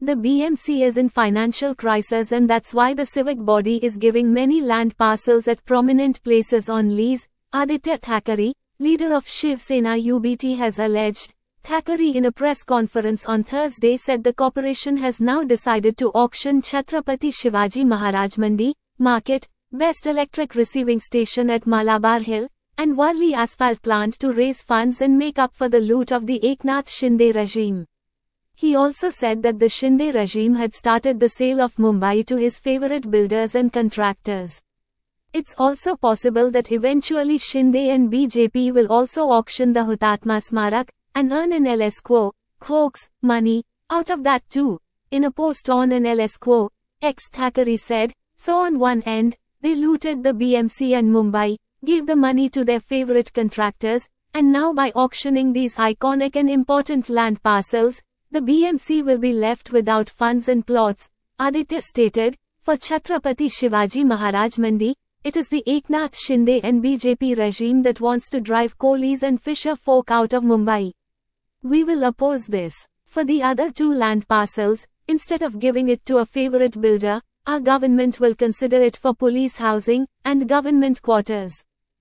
The BMC is in financial crisis, and that's why the civic body is giving many land parcels at prominent places on lease, Aditya Thackeray, leader of Shiv Sena UBT, has alleged. Thackeray in a press conference on Thursday said the corporation has now decided to auction Chhatrapati Shivaji Maharaj Mandi, Market, Best Electric Receiving Station at Malabar Hill, and Worli Asphalt Plant to raise funds and make up for the loot of the Eknath Shinde regime. He also said that the Shinde regime had started the sale of Mumbai to his favorite builders and contractors. It's also possible that eventually Shinde and BJP will also auction the Hutatma Smarak and earn an LS Quo, Quokes, money out of that too. In a post on an LS Quo, ex-Thackeray said, so on one end, they looted the BMC and Mumbai, gave the money to their favorite contractors, and now by auctioning these iconic and important land parcels, the BMC will be left without funds and plots. Aditya stated, for Chhatrapati Shivaji Maharaj Mandi, it is the Eknath Shinde and BJP regime that wants to drive coolies and fisher folk out of Mumbai. We will oppose this. For the other two land parcels, instead of giving it to a favorite builder, our government will consider it for police housing and government quarters.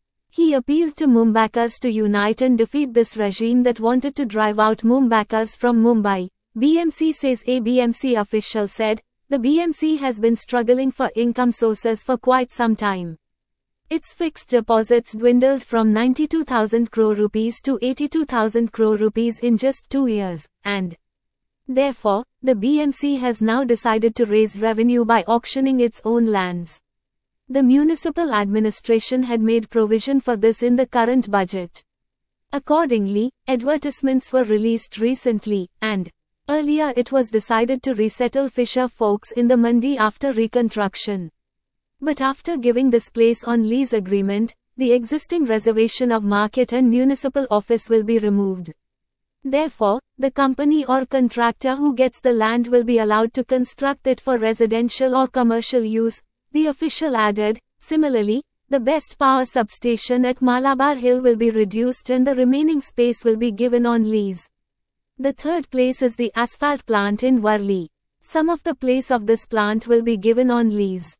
He appealed to Mumbaikars to unite and defeat this regime that wanted to drive out Mumbaikars from Mumbai. BMC says. A BMC official said, the BMC has been struggling for income sources for quite some time. Its fixed deposits dwindled from 92,000 crore rupees to 82,000 crore rupees in just 2 years, and therefore, the BMC has now decided to raise revenue by auctioning its own lands. The municipal administration had made provision for this in the current budget. Accordingly, advertisements were released recently, and earlier it was decided to resettle fisher folks in the Mandi after reconstruction. But after giving this place on lease agreement, the existing reservation of market and municipal office will be removed. Therefore, the company or contractor who gets the land will be allowed to construct it for residential or commercial use, the official added. Similarly, the best power substation at Malabar Hill will be reduced and the remaining space will be given on lease. The third place is the asphalt plant in Worli. Some of the place of this plant will be given on lease.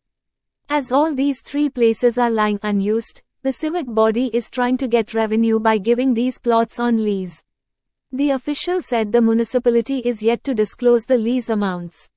As all these three places are lying unused, the civic body is trying to get revenue by giving these plots on lease. The official said the municipality is yet to disclose the lease amounts.